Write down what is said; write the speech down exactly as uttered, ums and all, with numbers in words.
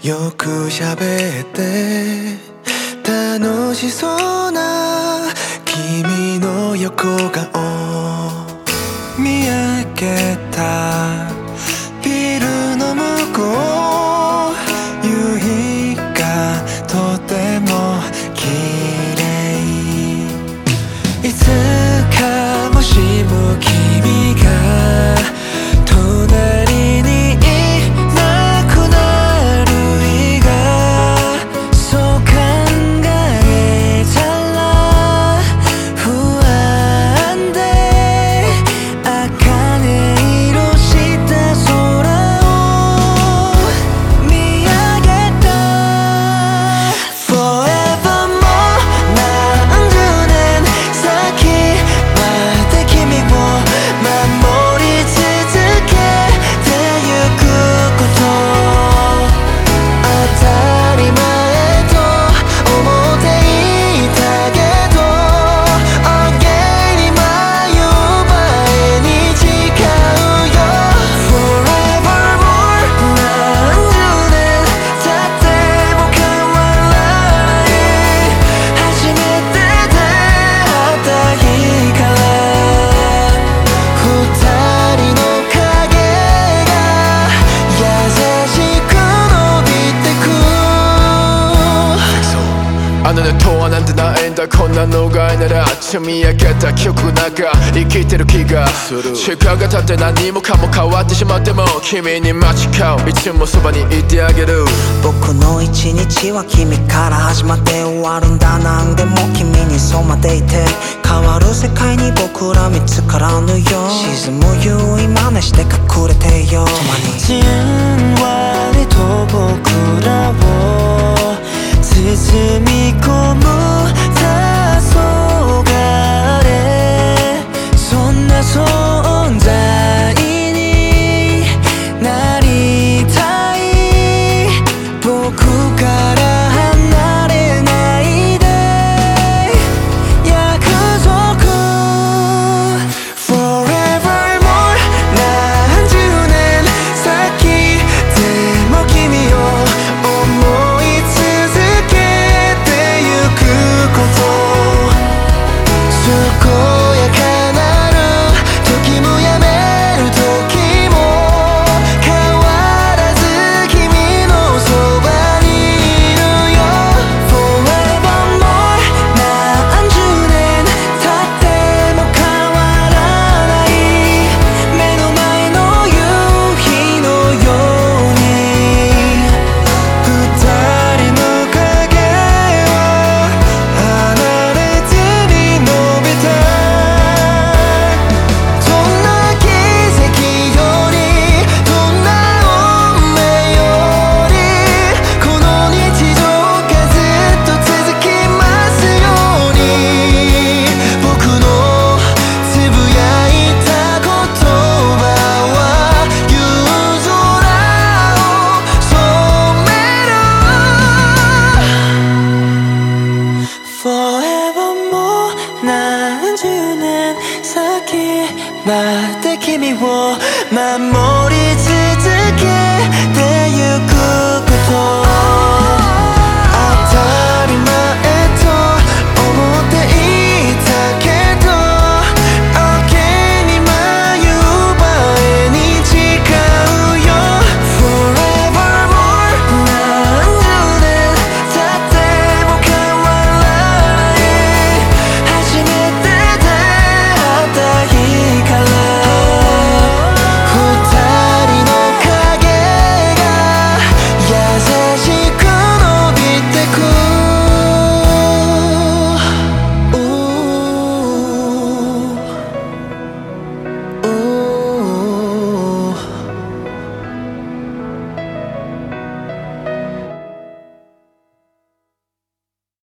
よく喋って楽しそうな君の横顔見上げたビルの向こう夕日がとても綺麗いつかもしも君が隣にいなくなる日がそう考えたら不安で茜色した空を見上げた Forevermore 何十年先まで君を守り続けてゆくこと当たり前と思っていたけど Again 今言う前に誓うよ Forevermore 何十年経っても変わらない初めて出会った日から二人の影が優しく伸びてくあのねとはなんてないんだこんなのがいなら積み上げた記憶なんか生きてる気がする時間が経って何もかも変わってしまっても君に待ち構ういつもそばにいてあげる僕の一日は君から始まって終わるんだ何でも君に染まっていて変わる世界に僕ら見つからぬよ沈む夕日真似して隠れてよじんわりと僕らを包み込む黄昏そんな存在になりたい僕から離れないで約束 Forevermore 何十年先でも君を思い続けてゆくこと健やかなる時もやめる時も変わらず君のそばにいるよ Forevermore 何十年経っても変わらない目の前の夕日のように二人の影は離れずに伸びたどんな奇跡よりどんな運命よりこの日常がずっと続きますように僕のつぶやいた言葉は夕空を染める Forevermore 何十年先まで君を守り続